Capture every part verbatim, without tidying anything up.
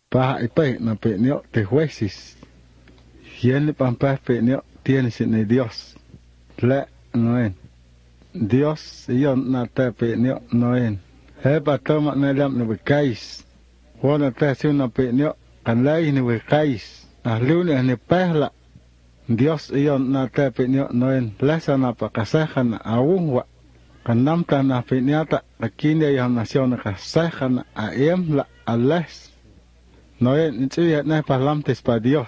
Pa ipe na peño te jueces. Yene pampa peño tienes en Dios. Le no en. Dios yo na te peño no en. He pa toma na lam ne bekais. Wana te si na peño kanlai ne bekais. A lune ne perla. Dios yo na te peño no en. Lesa na pa kasajan a unwa. Kanam ta na peñata akine yo nación kasajan a em la a les. No es ni na parlantes para Dios.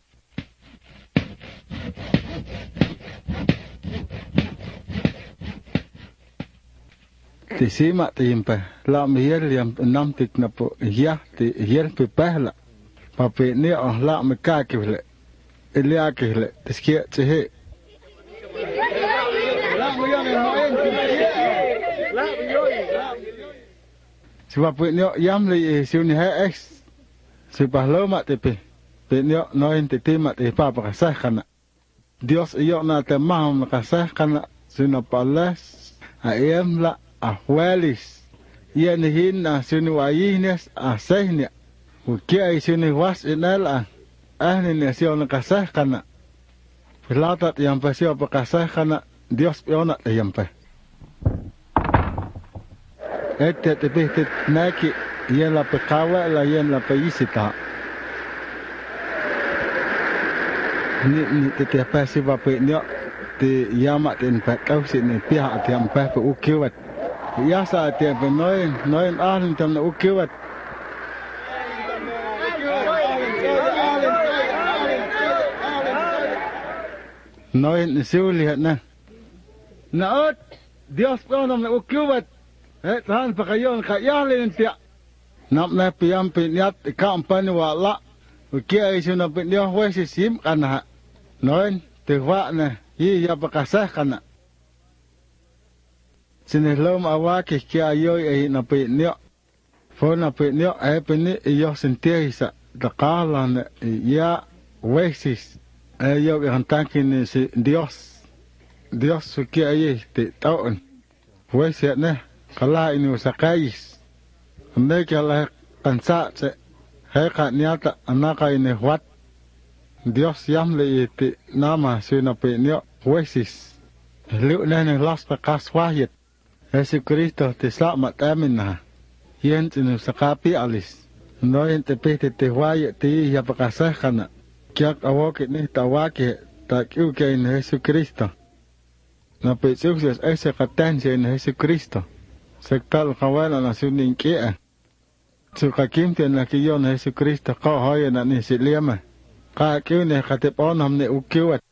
Ti sima timpe la miel yam nam tik na po ya ti yel pe pahla. Pa pe ni oh la me ka kivle. Elia kivle tiskia tsehe. La mo yo no en. La mo yo. Si pa pe ni yam le si ni ha ex. Si paslo mate pe, pe no en te tema te papa kasahana. Dios yo na te mahom kasahana, sino palas, a emla, a huelis. Yen hin na sino ayines a sehnia. Ukia ay sino was in el a, ahni na siyo na kasahana. Pilatat yampa siyo pa kasahana, Dios yona te yampa. Ete te pihtit naki, yen la pekawa la yen la paisita. Ni ni te te pasi va pe nyo te yama te pa kau si ni pia te am pa pe ukiwat. Ya sa te pe noen noen ahn tam na ukiwat. Noen ni siuli na. Naot Dios pronam na ukiwat. Eh, tahan pakayon kayalin tiya. Nam na piyam pinyat ikampan wa la. Ukia isu na pinyo huwesi sim kana. Noen, tiwa na yi ya pakasah kana. Sinihlom awaki kia ayoy ay na pinyo. Fo na pinyo ay pini iyo sintihisa. Takala na ya huwesis. Ayo ihantankin si Dios. Dios ukia ay ti taon. Huwesi na. Kala ini usakais. Mereka lah kansa se. Heka niata anaka ini wat. Dios yam le iti nama suna penyo huesis. Liu nene las pakas wahid. Yesu Kristo te selamat amin na. Yen tinu sakapi alis. No yen te pete te wahid ti ya pakasah kana. Kiak awakit ni tawaki tak iu kia ini Yesu Kristo. Na pe sukses ese katensi ini Yesu Kristo. Sektal kawana na suning kia. Suka kimti na kiyon Yesu Kristo ko hoya na ni si liyama. Ka kiyo ni katipon ham ni ukiwat.